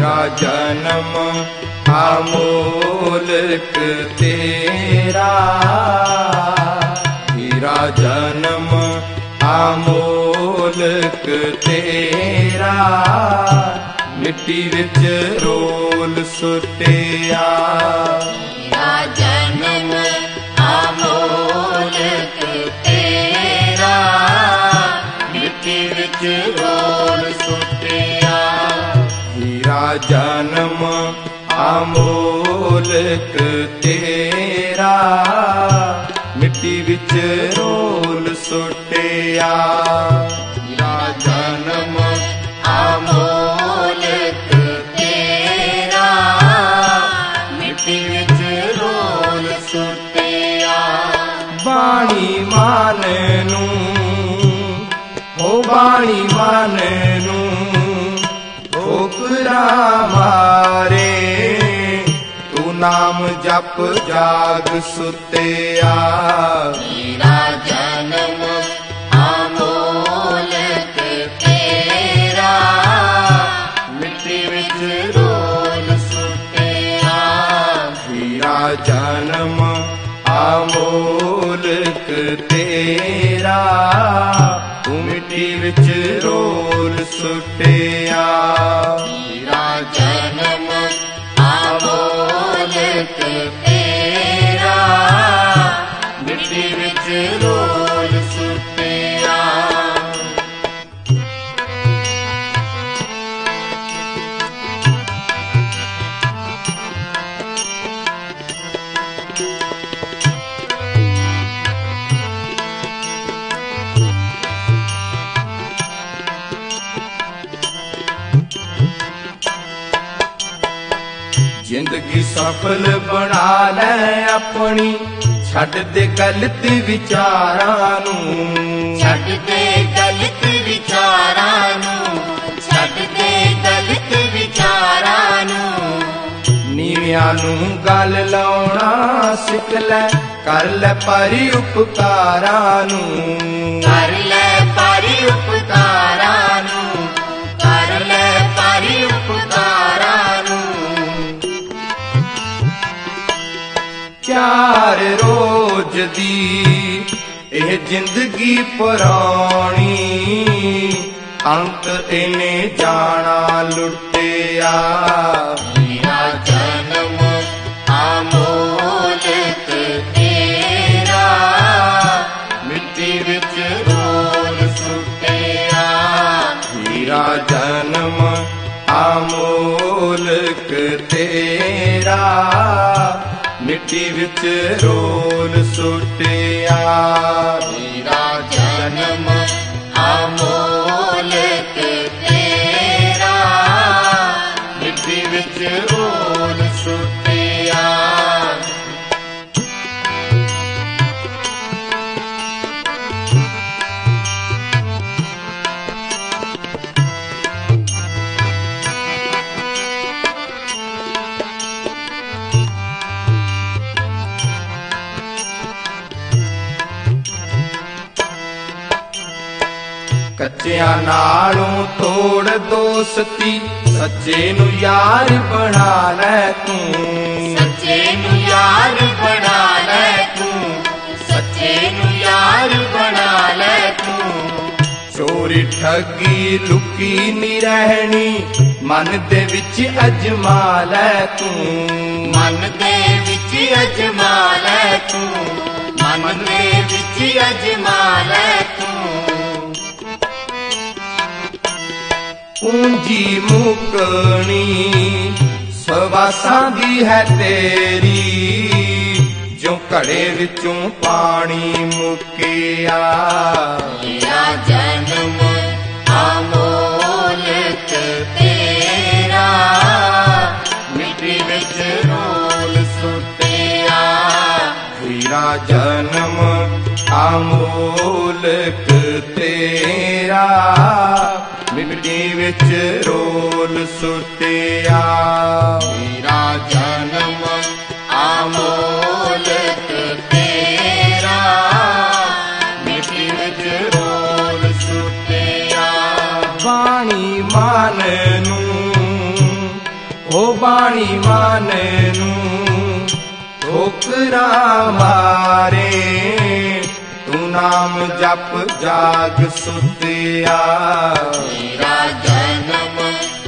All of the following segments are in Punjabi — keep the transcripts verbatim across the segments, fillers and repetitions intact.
हीरा जन्म अमोलक तेरा, हीरा जन्म अमोलक तेरा, मिट्टी विच रोल सुटिया। हीरा जन्म अमोलक तेरा, मिट्टी विच रोल सुटिया। हीरा जन्म अमोलक तेरा, मिट्टी विच रोल सुटिया। हीरा जन्म अमोलक तेरा, मिट्टी विच रोल सुटिया। बाणी मान नूं हो बाणी मान नूं ठोकरा मारे, तू नाम जप जाग सुतिया। हीरा जन्म अमोलक तेरा, मिट्टी विच रोल सुटिया। हीरा जन्म अमोलक तेरा, तू मिट्टी विच रोल सुटिया। हीरा जन्म अमोलक तेरा, मिट्टी विच रोल सुटिया। जिंदगी सफल बना ले अपनी, छड्ड दे गलत विचारां नूं, छड्ड दे गलत विचारां नूं, छड्ड दे गलत विचारां नूं। नीवियां नूं गल लाउणा सिख ले, कर ले परि उपकारां नूं, कर ले परि उपकारां नूं, कर ले परि उपकारां नूं। चार रोज दी एह जिंदगी पुरानी, अंत इने जाना लुटिया। हीरा जन्म अमोलक तेरा, मिट्टी विच रोल सुटिया। हीरा जन्म अमोलक तेरा, मिट्टी विच रोल सुटिया। हीरा जन्म अमोलक तेरा, मिट्टी विच रोल सुटिया। कच्चियां नालों तोड़ दोस्ती, सच्चे नू यार बना ले तू, सच्चे नू यार बना ले तू, सच्चे नू यार बना ले तू। चोरी ठगी लुकी नी रहनी, मन दे विच अजमा ले तू, मन दे विच अजमा ले तू, मन दे विच अजमा ले तू। पूंजी मुकनी सवासां दी है तेरी, जो घड़े विचों पानी मुकिया। हीरा जन्म अमोलक तेरा, मिट्टी विच रोल सुटिया। हीरा जन्म अमोलक तेरा, मिट्टी विच रोल सुटिया। हीरा जन्म अमोलक तेरा, मिट्टी विच रोल सुटिया। बाणी मान नूं ਹੋ ਬਾਣੀ ਮਨ ਨੂੰ ਠੋਕਰਾਂ ਮਾਰੇ, ਤੂੰ ਨਾਮ ਜਪ ਜਾਗ ਸੁਤਿਆ। ਮੇਰਾ ਜਨਮ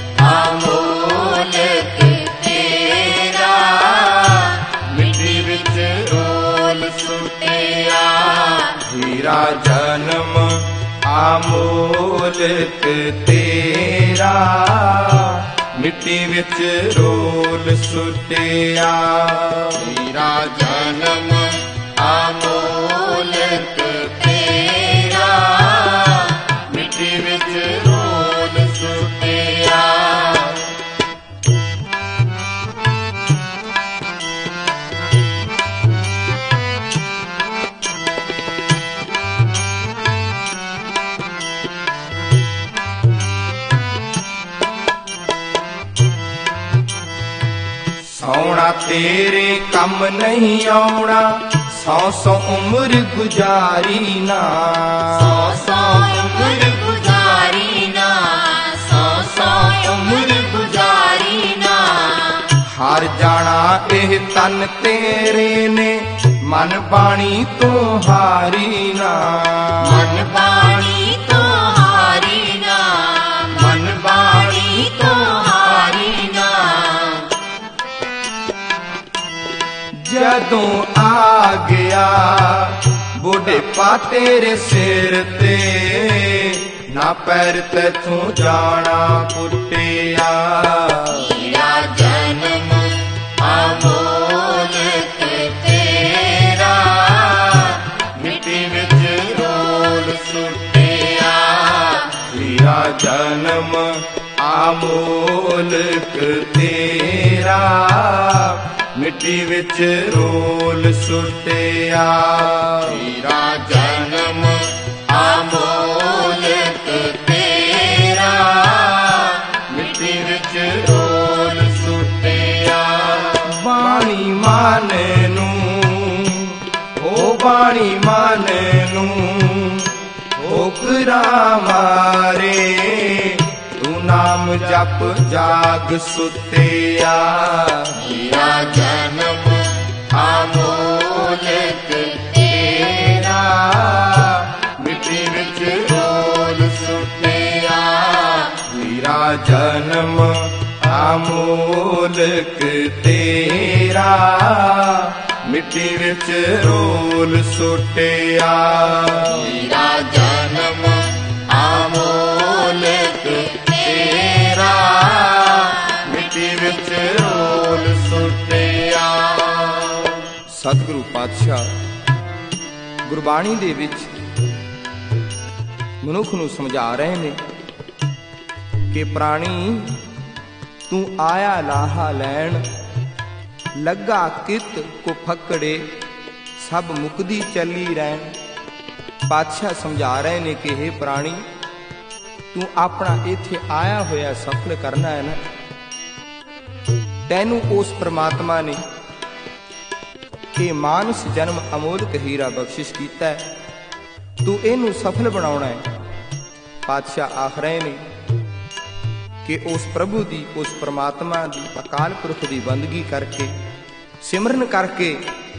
ਅਮੋਲਕ ਤੇਰਾ, ਮਿੱਟੀ ਵਿੱਚ ਰੋਲ ਸੁਟਿਆ। ਮੇਰਾ ਜਨਮ ਅਮੋਲਕ ਤੇਰਾ, ਮਿੱਟੀ ਵਿੱਚ ਰੋਲ ਸੁਟਿਆ। ਮੇਰਾ ਜਨਮ ਅਮੋਲਕ ਤੇਰਾ, ਮਿੱਟੀ ਵਿੱਚ ਰੋਲ ਸੁਟਿਆ। ਸੌਣਾ ਤੇਰੇ ਕੰਮ ਨਹੀਂ ਆਉਣਾ, ਸੌ ਸੌ ਉਮਰ ਗੁਜ਼ਾਰੀ ਨਾ। ਸੌ ਸੌ ਉਮਰ ਗੁਜ਼ਾਰੀ ਨਾ, ਸੌ ਸੌ ਉਮਰ ਗੁਜ਼ਾਰੀ ਨਾ। ਹਾਰ ਜਾਣਾ ਇਹ ਤਨ ਤੇਰੇ ਨੇ, ਮਨ ਬਾਣੀ ਤੋਂ ਹਾਰੀ ਨਾ। ਮਨ ਬਾਣੀ ਤੋਂ ਹਾਰੀ ਨਾ, ਮਨ ਬਾਣੀ ਤੋਂ ਹਾਰੀ ਨਾ। ਜਦੋਂ ਆ ਗਿਆ ਬੁਢੇਪਾ ਤੇਰੇ ਸਿਰ ਤੇ, ਨਾ ਪੈਰ ਤੈਥੋਂ ਜਾਣਾ ਪੁੱਟਿਆ। ਮੇਰਾ ਜਨਮ ਅਮੋਲਕ ਤੇਰਾ, ਮਿੱਟੀ ਵਿੱਚ ਰੋਲ ਸੁਟਿਆ। ਮੇਰਾ ਜਨਮ ਅਮੋਲਕ ਤੇਰਾ, ਮਿੱਟੀ ਵਿੱਚ ਰੋਲ ਸੁਟਿਆ। ਮੇਰਾ ਜਨਮ ਅਮੋਲਕ ਤੇਰਾ, ਮਿੱਟੀ ਵਿੱਚ ਰੋਲ ਸੁਟਿਆ। ਬਾਣੀ ਮਨ ਨੂੰ, ਓ ਬਾਣੀ ਮਨ ਨੂੰ ਠੋਕਰਾਂ ਮਾਰੇ, ਤੂੰ ਨਾਮ ਜਪ ਜਾਗ ਸੁਤਿਆ। ਮੇਰਾ ਜਨਮ ਅਮੋਲਕ ਤੇਰਾ, ਮਿੱਟੀ ਵਿੱਚ ਰੋਲ ਸੁਟਿਆ। ਮੇਰਾ ਜਨਮ ਅਮੋਲਕ ਤੇਰਾ, ਮਿੱਟੀ ਵਿੱਚ ਰੋਲ ਸੁਟਿਆ। ਮੇਰਾ ਜਨਮ ਅਮੋਲਕ ਤੇਰਾ, ਮਿੱਟੀ ਵਿੱਚ ਰੋਲ ਸੁਟਿਆ। ਸਤਿਗੁਰੂ ਪਾਤਸ਼ਾਹ ਗੁਰਬਾਣੀ ਦੇ ਵਿੱਚ ਮਨੁੱਖ ਨੂੰ ਸਮਝਾ ਰਹੇ ਨੇ ਕਿ ਪ੍ਰਾਣੀ ਤੂੰ ਆਇਆ ਲਾਹਾ ਲੈਣ, ਲੱਗਾ ਕਿਤ ਕੋ ਫਕੜੇ, ਸਭ ਮੁਕਦੀ ਚੱਲੀ ਰਹਿਣ। ਪਾਤਸ਼ਾਹ ਸਮਝਾ ਰਹੇ ਨੇ ਕਿ हे ਪ੍ਰਾਣੀ, ਤੂੰ ਆਪਣਾ ਇੱਥੇ ਆਇਆ ਹੋਇਆ ਸਫਲ ਕਰਨਾ ਹੈ ਨਾ। ਤੈਨੂੰ ਉਸ ਪ੍ਰਮਾਤਮਾ ਨੇ ਇਹ ਮਾਨਸ ਜਨਮ ਅਮੋਲਕ ਹੀਰਾ ਬਖਸ਼ਿਸ਼ ਕੀਤਾ ਹੈ, ਤੂੰ ਇਹਨੂੰ ਸਫਲ ਬਣਾਉਣਾ ਹੈ। ਪਾਤਸ਼ਾਹ ਆਖ ਰਹੇ ਨੇ ਕਿ ਉਸ ਪ੍ਰਭੂ ਦੀ, ਉਸ ਪ੍ਰਮਾਤਮਾ ਦੀ, ਅਕਾਲ ਪੁਰਖ ਦੀ ਬੰਦਗੀ ਕਰਕੇ, ਸਿਮਰਨ ਕਰਕੇ,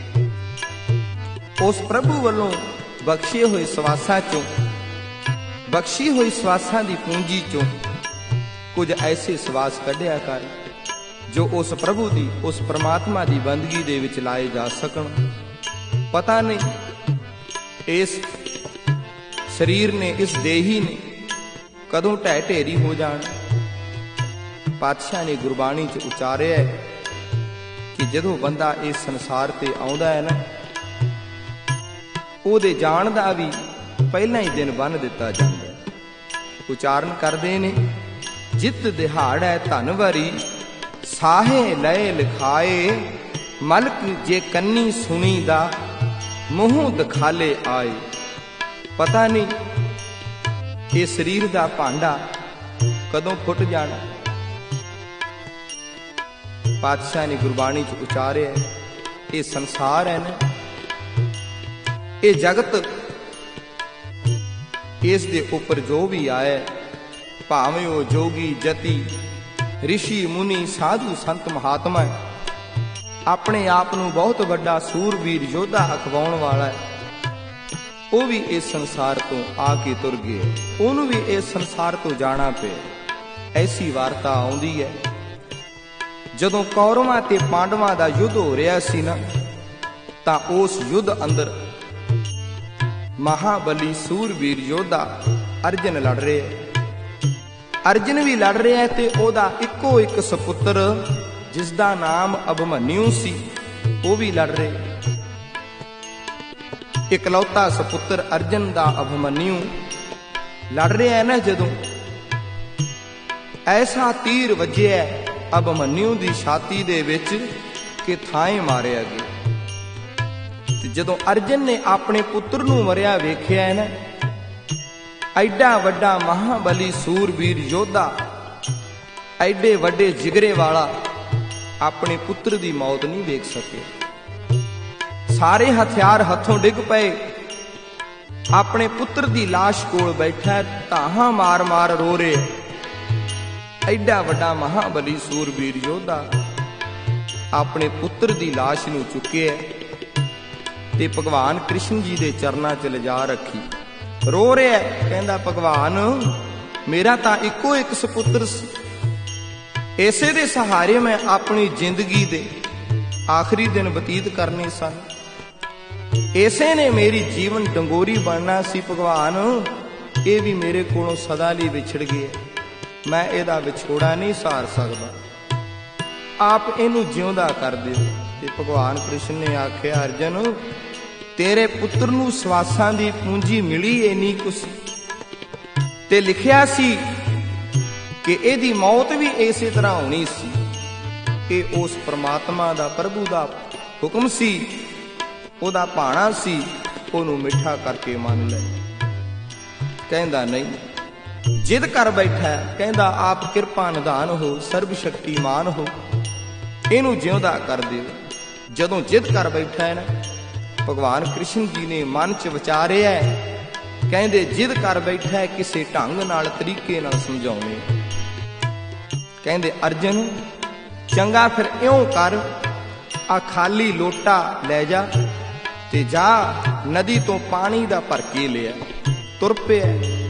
ਉਸ ਪ੍ਰਭੂ ਵੱਲੋਂ ਬਖਸ਼ੇ ਹੋਏ ਸਵਾਸਾਂ ਚੋਂ, ਬਖਸ਼ੀ ਹੋਈ ਸਵਾਸਾਂ ਦੀ ਪੂੰਜੀ ਚੋਂ ਕੁਝ ਐਸੇ ਸਵਾਸ ਕੱਢਿਆ ਕਰ ਜੋ ਉਸ ਪ੍ਰਭੂ ਦੀ, ਉਸ ਪ੍ਰਮਾਤਮਾ ਦੀ ਬੰਦਗੀ ਦੇ ਵਿੱਚ ਲਾਏ ਜਾ ਸਕਣ। ਪਤਾ ਨਹੀਂ ਇਸ ਸਰੀਰ ਨੇ, ਇਸ ਦੇਹੀ ਨੇ ਕਦੋਂ ਢਹਿ ਢੇਰੀ ਹੋ ਜਾਣ। ਪਾਤਸ਼ਾਹ ਨੇ ਗੁਰਬਾਣੀ 'ਚ ਉਚਾਰਿਆ ਕਿ ਜਦੋਂ ਬੰਦਾ ਇਸ ਸੰਸਾਰ ਤੇ ਆਉਂਦਾ ਹੈ ਨਾ, ਉਹਦੇ ਜਾਣ ਦਾ ਵੀ ਪਹਿਲਾਂ ਹੀ ਦਿਨ ਬੰਨ ਦਿੱਤਾ ਜਾਂਦਾ ਹੈ। ਉਚਾਰਨ ਕਰਦੇ ਨੇ, ਜਿਤ ਦਿਹਾੜੈ ਧਨ ਵਰੀ, ਸਾਹੇ ਲਏ ਲਿਖਾਏ, ਮਲਕ ਜੇ ਕੰਨੀ ਸੁਣੀ ਦਾ, ਮੂੰਹ ਦਿਖਾਲੇ ਆਏ। ਪਤਾ ਨਹੀਂ ਇਹ ਸਰੀਰ ਦਾ ਭਾਂਡਾ ਕਦੋਂ ਫੁੱਟ ਜਾਣਾ। ਪਾਤਸ਼ਾਹ ਨੇ ਗੁਰਬਾਣੀ 'ਚ ਉਚਾਰਿਆ, ਇਹ ਸੰਸਾਰ ਹੈ ਨਾ, ਇਹ ਜਗਤ, ਇਸ ਦੇ ਉੱਪਰ ਜੋ ਵੀ ਆਇਆ, ਭਾਵੇਂ ਉਹ ਜੋਗੀ ਜਤੀ, ਰਿਸ਼ੀ ਮੁਨੀ ਸਾਧੂ ਸੰਤ ਮਹਾਤਮਾ ਆਪਣੇ ਆਪ ਨੂੰ ਬਹੁਤ ਵੱਡਾ ਸੂਰਬੀਰ ਯੋਧਾ ਅਖਵਾਉਣ ਵਾਲਾ ਹੈ, ਉਹ ਵੀ ਇਸ ਸੰਸਾਰ ਤੋਂ ਆ ਕੇ ਤੁਰ ਗਿਆ, ਉਹਨੂੰ ਵੀ ਇਸ ਸੰਸਾਰ ਤੋਂ ਜਾਣਾ ਪਿਆ। ਐਸੀ ਵਾਰਤਾ ਆਉਂਦੀ ਹੈ ਜਦੋਂ ਕੌਰਵਾਂ ਤੇ ਪਾਂਡਵਾਂ ਦਾ ਯੁੱਧ ਹੋ ਰਿਹਾ ਸੀ ਨਾ, ਤਾਂ ਉਸ ਯੁੱਧ ਅੰਦਰ ਮਹਾਬਲੀ ਸੂਰਬੀਰ ਯੋਧਾ ਅਰਜਨ ਲੜ ਰਿਹਾ ਹੈ। ਅਰਜਨ ਵੀ ਲੜ ਰਿਹਾ ਤੇ ਉਹਦਾ ਇੱਕੋ ਇੱਕ ਸਪੁੱਤਰ ਜਿਸ ਦਾ ਨਾਮ ਅਭਿਮਨਿਊ ਸੀ, ਉਹ ਵੀ ਲੜ ਰਿਹਾ। ਇਕਲੌਤਾ ਸਪੁੱਤਰ ਅਰਜਨ ਦਾ ਅਭਿਮਨਿਊ ਲੜ ਰਿਹਾ ਹੈ ਨਾ, ਜਦੋਂ ਐਸਾ ਤੀਰ ਵੱਜਿਆ ਅਭਿਮਨਿਊ ਦੀ ਛਾਤੀ ਦੇ ਵਿੱਚ ਕਿ ਥਾਂਏ ਮਾਰਿਆ ਗਿਆ। ਤੇ ਜਦੋਂ ਅਰਜਨ ਨੇ ਆਪਣੇ ਪੁੱਤਰ ਨੂੰ ਮਰਿਆ ਵੇਖਿਆ ਹੈ ਨਾ, ਐਡਾ ਵੱਡਾ ਮਹਾਬਲੀ ਸੂਰਬੀਰ ਯੋਧਾ, ਐਡੇ ਵੱਡੇ ਜਿਗਰੇ ਵਾਲਾ ਆਪਣੇ ਪੁੱਤਰ ਦੀ ਮੌਤ ਨਹੀਂ ਵੇਖ ਸਕਿਆ। ਸਾਰੇ ਹਥਿਆਰ ਹੱਥੋਂ ਡਿੱਗ ਪਏ, ਆਪਣੇ ਪੁੱਤਰ ਦੀ ਲਾਸ਼ ਕੋਲ ਬੈਠਾ ਧਾਹਾਂ ਮਾਰ ਮਾਰ ਰੋ ਰਿਹਾ। ਐਡਾ ਵੱਡਾ ਮਹਾਬਲੀ ਸੂਰਬੀਰ ਯੋਧਾ ਆਪਣੇ ਪੁੱਤਰ ਦੀ ਲਾਸ਼ ਨੂੰ ਚੁੱਕਿਆ ਤੇ ਭਗਵਾਨ ਕ੍ਰਿਸ਼ਨ ਜੀ ਦੇ ਚਰਨਾਂ 'ਚ ਲਿਜਾ ਰੱਖੀ, ਰੋ ਰਿਹਾ। ਕਹਿੰਦਾ, ਭਗਵਾਨ ਮੇਰਾ ਤਾਂ ਇੱਕੋ ਇੱਕ ਸਪੁੱਤਰ ਸੀ, ਇਸੇ ਦੇ ਸਹਾਰੇ ਮੈਂ ਆਪਣੀ ਜ਼ਿੰਦਗੀ ਦੇ ਆਖਰੀ ਦਿਨ ਬਤੀਤ ਕਰਨੇ ਸਨ, ਇਸੇ ਨੇ ਮੇਰੀ ਜੀਵਨ ਡੰਗੋਰੀ ਬਣਨਾ ਸੀ। ਭਗਵਾਨ ਇਹ ਵੀ ਮੇਰੇ ਕੋਲੋਂ ਸਦਾ ਲਈ ਵਿਛੜ ਗਿਆ, ਮੈਂ ਇਹਦਾ ਵਿਛੋੜਾ ਨਹੀਂ ਸਹਾਰ ਸਕਦਾ, ਆਪ ਇਹਨੂੰ ਜਿਉਂਦਾ ਕਰ ਦਿਓ। ਤੇ ਭਗਵਾਨ ਕ੍ਰਿਸ਼ਨ ਨੇ ਆਖਿਆ, ਅਰਜਨ ਤੇਰੇ ਪੁੱਤਰ ਨੂੰ ਸਵਾਸਾਂ ਦੀ ਪੂੰਜੀ ਮਿਲੀ ਇੰਨੀ ਕੁ ਸੀ, ਤੇ ਲਿਖਿਆ ਸੀ ਕਿ ਇਹਦੀ ਮੌਤ ਵੀ ਇਸੇ ਤਰ੍ਹਾਂ ਹੋਣੀ ਸੀ। ਇਹ ਉਸ ਪ੍ਰਮਾਤਮਾ ਦਾ, ਪ੍ਰਭੂ ਦਾ ਹੁਕਮ ਸੀ, ਉਹਦਾ ਭਾਣਾ ਸੀ, ਉਹਨੂੰ ਮਿੱਠਾ ਕਰਕੇ ਮੰਨ ਲੈ। ਕਹਿੰਦਾ ਨਹੀਂ, ਜਿੱਦ ਕਰ ਬੈਠਾ। ਕਹਿੰਦਾ, ਆਪ ਕਿਰਪਾ ਨਿਧਾਨ ਹੋ, ਸਰਬ ਸ਼ਕਤੀਮਾਨ ਹੋ, ਇਹਨੂੰ ਜਿਉਂਦਾ ਕਰ ਦਿਓ। ਜਦੋਂ ਜਿੱਦ ਕਰ ਬੈਠਾ ਹੈ ਨਾ, ਭਗਵਾਨ ਕ੍ਰਿਸ਼ਨ ਜੀ ਨੇ ਮਨ 'ਚ ਵਿਚਾਰਿਆ, ਕਹਿੰਦੇ ਜਿੱਦ ਕਰ ਬੈਠਾ, ਕਿਸੇ ਢੰਗ ਨਾਲ ਤਰੀਕੇ ਨਾਲ ਸਮਝਾਉਣੇ। ਕਹਿੰਦੇ, ਅਰਜਨ ਚੰਗਾ ਫਿਰ ਇਉਂ ਕਰ, ਆ ਖਾਲੀ ਲੋਟਾ ਲੈ ਜਾ ਤੇ ਜਾ ਨਦੀ ਤੋਂ ਪਾਣੀ ਦਾ ਭਰ ਕੇ ਲਿਆ। ਤੁਰ ਪਿਆ,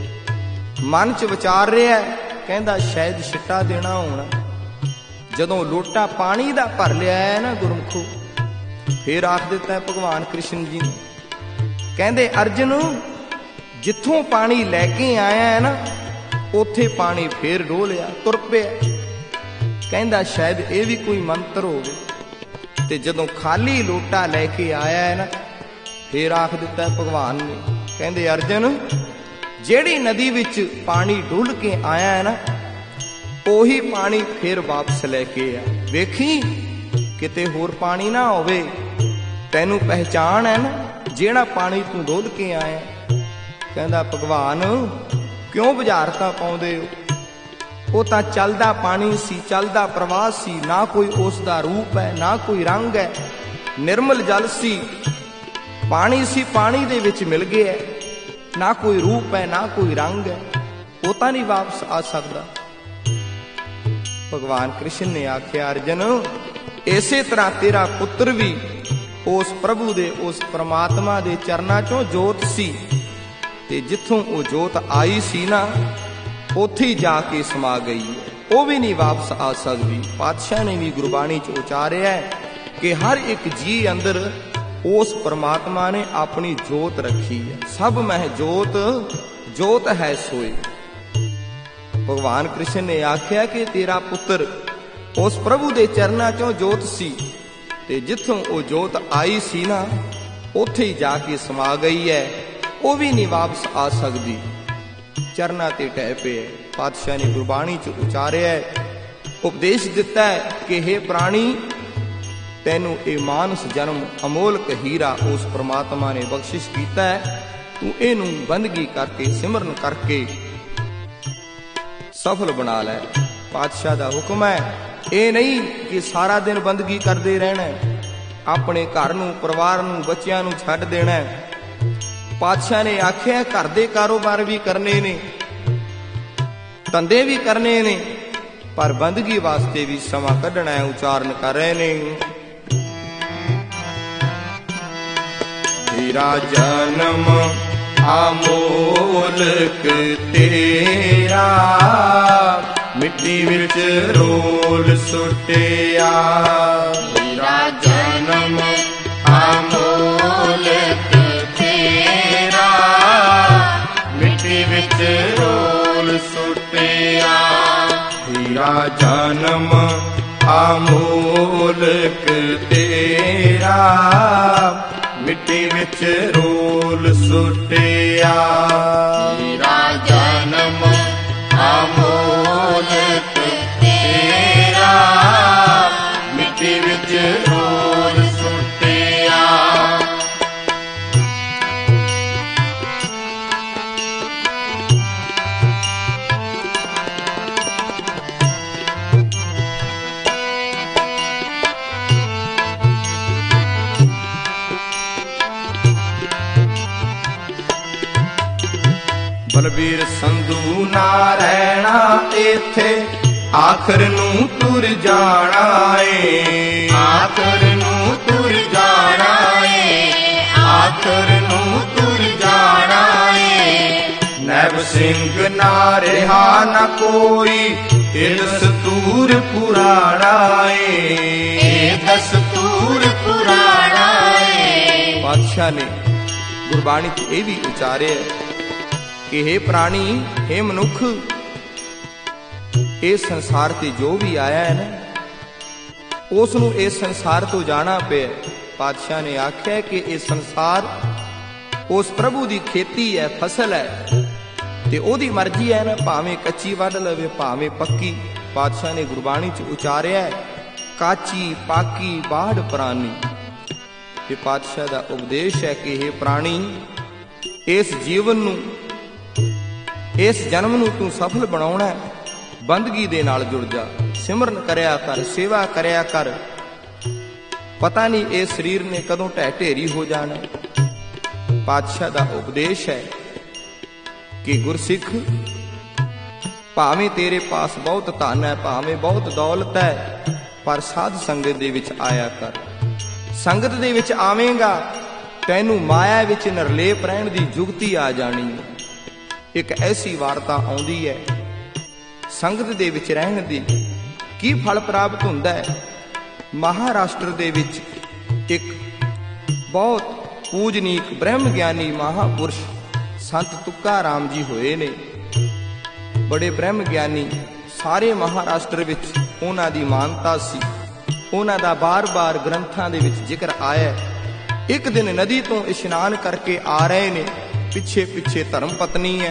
ਮਨ 'ਚ ਵਿਚਾਰ ਰਿਹਾ, ਕਹਿੰਦਾ ਸ਼ਾਇਦ ਛਿੱਟਾ ਦੇਣਾ ਹੋਣਾ। ਜਦੋਂ ਲੋਟਾ ਪਾਣੀ ਦਾ ਭਰ ਲਿਆ ਹੈ ਨਾ ਗੁਰਮੁਖੋ, ਫੇਰ ਆਖ ਦਿੱਤਾ ਭਗਵਾਨ ਕ੍ਰਿਸ਼ਨ ਜੀ ਨੇ, ਕਹਿੰਦੇ ਅਰਜਨ ਜਿੱਥੋਂ ਪਾਣੀ ਲੈ ਕੇ ਆਇਆ ਹੈ ਨਾ, ਉੱਥੇ ਪਾਣੀ ਫੇਰ ਡੋਹ ਲਿਆ। ਤੁਰ ਪਿਆ, ਕਹਿੰਦਾ ਸ਼ਾਇਦ ਇਹ ਵੀ ਕੋਈ ਮੰਤਰ ਹੋਵੇ। ਤੇ ਜਦੋਂ ਖਾਲੀ ਲੋਟਾ ਲੈ ਕੇ ਆਇਆ ਹੈ ਨਾ, ਫੇਰ ਆਖ ਦਿੱਤਾ ਭਗਵਾਨ ਨੇ, ਕਹਿੰਦੇ ਅਰਜਨ ਜਿਹੜੀ ਨਦੀ ਵਿੱਚ ਪਾਣੀ ਡੁੱਲ ਕੇ ਆਇਆ ਹੈ ਨਾ, ਉਹੀ ਪਾਣੀ ਫੇਰ ਵਾਪਸ ਲੈ ਕੇ ਆ। ਵੇਖੀ ਕਿਤੇ ਹੋਰ ਪਾਣੀ ਨਾ ਹੋਵੇ, ਤੈਨੂੰ ਪਹਿਚਾਣ ਹੈ ਨਾ ਜਿਹੜਾ ਪਾਣੀ ਤੂੰ ਡੋਲ ਕੇ ਆਇਆ। ਕਹਿੰਦਾ ਭਗਵਾਨ ਕਿਉਂ ਬੁਝਾਰਤਾਂ ਪਾਉਂਦੇ ਹੋ, ਉਹ ਤਾਂ ਚੱਲਦਾ ਪਾਣੀ ਸੀ, ਚੱਲਦਾ ਪ੍ਰਵਾਹ ਸੀ, ਨਾ ਕੋਈ ਉਸ ਦਾ ਰੂਪ ਹੈ, ਨਾ ਕੋਈ ਰੰਗ ਹੈ, ਨਿਰਮਲ ਜਲ ਸੀ, ਪਾਣੀ ਸੀ, ਪਾਣੀ ਦੇ ਵਿੱਚ ਮਿਲ ਗਿਆ, ਨਾ ਕੋਈ ਰੂਪ ਹੈ, ਨਾ ਕੋਈ ਰੰਗ ਹੈ, ਉਹ ਤਾਂ ਨਹੀਂ ਵਾਪਸ ਆ ਸਕਦਾ। ਭਗਵਾਨ ਕ੍ਰਿਸ਼ਨ ਨੇ ਆਖਿਆ, ਅਰਜਨ ਇਸੇ ਤਰ੍ਹਾਂ ਤੇਰਾ ਪੁੱਤਰ ਵੀ ਉਸ ਪ੍ਰਭੂ ਦੇ, ਉਸ ਪ੍ਰਮਾਤਮਾ ਦੇ ਚਰਨਾਂ ਚੋਂ ਜੋਤ ਸੀ, ਤੇ ਜਿੱਥੋਂ ਉਹ ਜੋਤ ਆਈ ਸੀ ਨਾ, ਉੱਥੇ ਹੀ ਜਾ ਕੇ ਸਮਾ ਗਈ ਹੈ, ਉਹ ਵੀ ਨਹੀਂ ਵਾਪਸ ਆ ਸਕਦੀ। ਪਾਤਸ਼ਾਹ ਨੇ ਵੀ ਗੁਰਬਾਣੀ 'ਚ ਉਚਾਰਿਆ ਹੈ ਕਿ ਹਰ ਇੱਕ ਜੀ ਅੰਦਰ ਉਸ ਪ੍ਰਮਾਤਮਾ ਨੇ ਆਪਣੀ ਜੋਤ ਰੱਖੀ ਹੈ। ਸਭ ਮਹਿ ਜੋਤ, ਜੋਤ ਹੈ ਸੋਈ। ਭਗਵਾਨ ਕ੍ਰਿਸ਼ਨ ਨੇ ਆਖਿਆ ਕਿ ਤੇਰਾ ਪੁੱਤਰ ਉਸ ਪ੍ਰਭੂ ਦੇ ਚਰਨਾਂ ਚੋਂ ਜੋਤ ਸੀ, ਤੇ ਜਿੱਥੋਂ ਉਹ ਜੋਤ ਆਈ ਸੀ ਨਾ, ਉੱਥੇ ਹੀ ਜਾ ਕੇ ਸਮਾ ਗਈ ਹੈ, ਉਹ ਵੀ ਨਹੀਂ ਵਾਪਸ ਆ ਸਕਦੀ। ਚਰਨਾਂ ਤੇ ਟਹਿ ਪਏ। ਪਾਤਸ਼ਾਹ ਨੇ ਗੁਰਬਾਣੀ 'ਚ ਉਚਾਰਿਆ ਹੈ, ਉਪਦੇਸ਼ ਦਿੱਤਾ ਹੈ ਕਿ ਹੇ ਪ੍ਰਾਣੀ, ਤੈਨੂੰ ਇਹ ਮਾਨਸ ਜਨਮ ਅਮੋਲਕ ਹੀਰਾ ਉਸ ਪ੍ਰਮਾਤਮਾ ਨੇ ਬਖਸ਼ਿਸ਼ ਕੀਤਾ ਹੈ, ਤੂੰ ਇਹਨੂੰ ਬੰਦਗੀ ਕਰਕੇ, ਸਿਮਰਨ ਕਰਕੇ ਸਫਲ ਬਣਾ ਲੈ। ਪਾਤਸ਼ਾਹ ਦਾ ਹੁਕਮ ਹੈ, ਇਹ ਨਹੀਂ ਕਿ ਸਾਰਾ ਦਿਨ ਬੰਦਗੀ ਕਰਦੇ ਰਹਿਣਾ, ਆਪਣੇ ਘਰ ਨੂੰ, ਪਰਿਵਾਰ ਨੂੰ, ਬੱਚਿਆਂ ਨੂੰ ਛੱਡ ਦੇਣਾ। ਪਾਤਸ਼ਾਹ ਨੇ ਆਖਿਆ ਘਰ ਦੇ ਕਾਰੋਬਾਰ ਵੀ ਕਰਨੇ ਨੇ, ਧੰਦੇ ਵੀ ਕਰਨੇ ਨੇ, पर बंदगी वास्ते भी समा कढ़ना है, उच्चारण कर रहे ने। तेरा जन्म अमोलक तेरा, मिट्टी विच रोल सुटिया। तेरा जन्म अमोलक तेरा, मिट्टी विच रोल सुटिया। तेरा जन्म अमोलक तेरा, मिट्टी विच रोल सुटिया। तेरा जन्म अमोलक तेरा, मिट्टी विच रोल सुटिया। बलबीर संधू ना रहना इत्थे, आखिर नूं तुर जाना ए। आखिर नूं तुर जाना ए, आखिर नूं तुर जाना ए। नैब सिंह ना रहा न कोई, ए दस्तूर पुराना ए दस्तूर पुराना ए। पातशाह ने गुरबाणी च ये भी उचारे कि हे प्राणी, हे मनुख, इस संसार ते जो भी आया है ना, उसनू इस संसार तो जाना पे। पातशाह ने आख्या कि इस संसार उस प्रभु दी खेती है, फसल है, ते ओदी मर्जी है ना, भावें कच्ची वड लवे भावें पक्की। पातशाह ने गुरबाणी च उचारिया काची पाकी बाढ़ प्राणी। ये पातशाह दा उपदेश है कि हे प्राणी, इस जीवन नू, इस जन्म नू तू सफल बनाउणा है, बंदगी दे नाल जुड़ जा, सिमरन करया कर, सेवा करया कर। पता नहीं इस शरीर ने कदों ढह ढेरी हो जाना। पातशाह दा उपदेश है कि गुरसिख, भावें तेरे पास बहुत धन है, भावें बहुत दौलत है, पर साध संगत दे विच आया कर। संगत दे विच आवेंगा, तैनू माया विच निर्लेप रहण दी जुगती आ जानी। एक ऐसी वार्ता आउंदी है, संगत दे विच रहण दी की फल प्राप्त हुंदा है। महाराष्ट्र दे विच एक बहुत पूजनीक ब्रह्म ज्ञानी महापुरुष संत तुक्का राम जी होए ने। बड़े ब्रह्म ज्ञानी, सारे महाराष्ट्र विच उन्हां दी मानता सी, उन्हां दा बार बार ग्रंथां दे विच जिक्र आया। एक दिन नदी तो इशनान करके आ रहे ने, पिछे पिछे धर्म पत्नी है।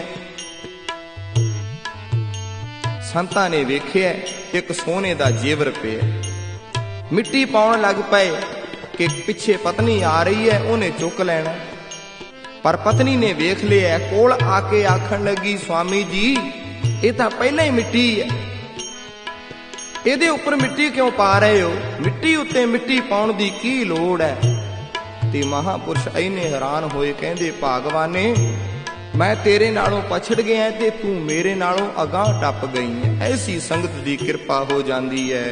संतां ने वेख्या एक सोने दा जेवर पे, मिट्टी पाउण लग पए कि पिछे पत्नी आ रही है, उन्हें चुक लेना। पर पत्नी ने वेख लिया, कोल आके आखण लगी, स्वामी जी ये तां पहले ही मिट्टी है, इहदे उपर मिट्टी क्यों पा रहे हो? मिट्टी उत्ते मिट्टी पाउण दी की लोड़ है? ते महापुरुष इन्ने हैरान होए, कहंदे भागवाने, मैं तेरे नालों पछड़ गया ते तू मेरे नालों अगां टप गई है। ऐसी संगत दी कृपा हो जाती है।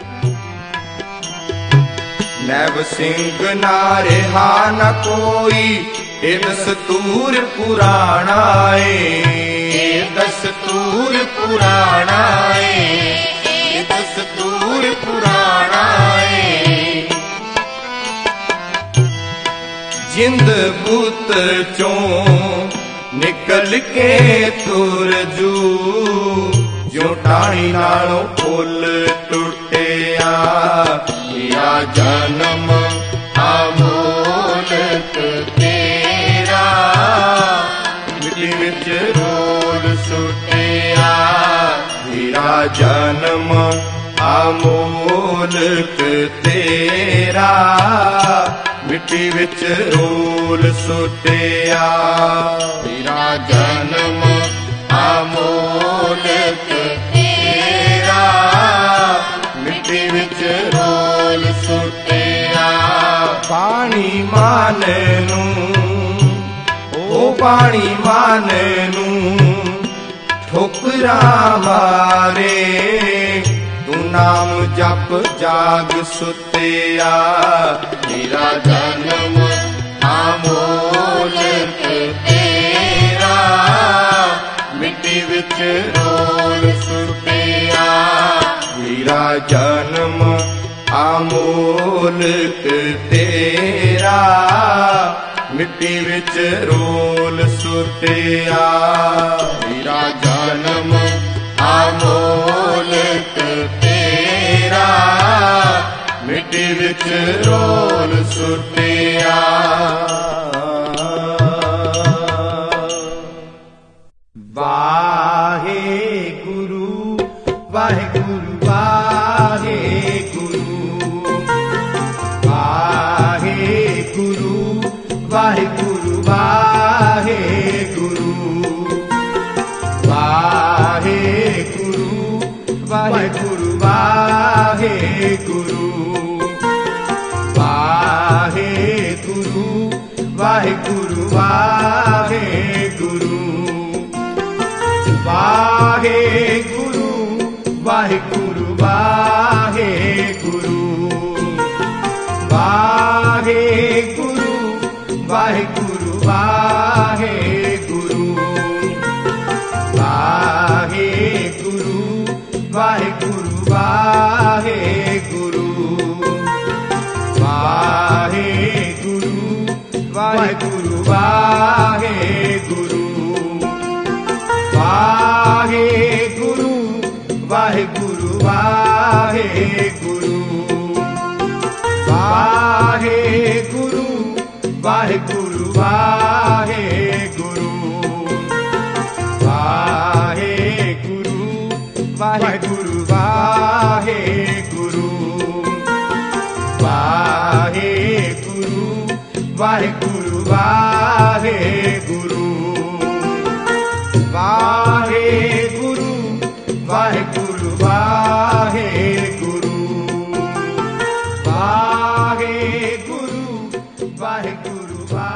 नैब सिंह ना रहा न कोई, ए दस्तूर पुराना ए। दस्तूर पुराना ए, दस्तूर पुराना ए। जिंद बुत चों निकल के तुर जू, जो टाणी नालों फुल टुटिया। तेरा जन्म अमोलक तेरा, मिट्टी विच रोल सुटिया। तेरा जन्म अमोलक तेरा, मिट्टी विच रोल सुटिया। तेरा जन्म अमोलक तेरा, मिट्टी विच रोल सुटिया। पानी मान नू, ओ पानी मान नू ठोकरा मारे, ਨਾਮ ਜਪ ਜਾਗ ਸੁਤਿਆ, ਤੇਰਾ ਜਨਮ ਅਮੋਲਕ ਤੇਰਾ, ਮਿੱਟੀ ਵਿੱਚ ਰੋਲ ਸੁੱਟਿਆ। ਮੇਰਾ ਜਨਮ ਅਮੋਲਕ ਤੇਰਾ, ਮਿੱਟੀ ਵਿੱਚ ਰੋਲ ਸੁੱਟਿਆ। ਮੇਰਾ ਜਨਮ ਅਮੋਲਕ ਤੇਰਾ, ਮਿੱਟੀ ਵਿੱਚ ਰੋਲ ਸੁੱਟਿਆ। ਵਾਹਿਗੁਰੂ ਵਾਹਿਗੁਰੂ ਵਾਹਿਗੁਰੂ, ਵਾਹਿਗੁਰੂ ਵਾਹਿਗੁਰੂ ਵਾਹਿਗੁਰੂ, ਵਾਹਿਗੁਰੂ ਵਾਹਿਗੁਰੂ ਵਾਹਿਗੁਰੂ, ਵਾਹਿਗੁਰੂ ਵਾਹਿਗੁਰੂ ਵਾਹਿਗੁਰੂ, ਵਾਹਿਗੁਰੂ ਵਾਹਿਗੁਰੂ ਵਾਹਿਗੁਰੂ, ਵਾਹਿਗੁਰੂ ਵਾਹਿਗੁਰੂ ਵਾਹਿਗੁਰੂ, ਵਾਹਿਗੁਰੂ ਵਾਹਿਗੁਰੂ ਵਾਹਿਗੁਰੂ, ਵਾਹਿਗੁਰੂ ਵਾਹਿਗੁਰੂ ਵਾਹਿਗੁਰੂ, ਵਾਹਿਗੁਰੂ ਵਾਹਿਗੁਰੂ ਵਾਹਿਗੁਰੂ, ਵਾਹਿਗੁਰੂ ਵਾਹਿਗੁਰੂ ਵਾਹਿਗੁਰੂ, ਵਾਹਿਗੁਰੂ ਵਾਹਿਗੁਰੂ ਵਾਹਿਗੁਰੂ, ਵਾਹਿਗੁਰੂ ਵਾਹਿਗੁਰੂ ਵਾਹਿਗੁਰੂ, ਵਾਹਿਗੁਰੂ ਵਾਹਿਗੁਰੂ ਵਾਹਿਗੁਰੂ, ਵਾਹਿਗੁਰੂ ਵਾਹਿਗੁਰੂ ਵਾਹਿਗੁਰੂ।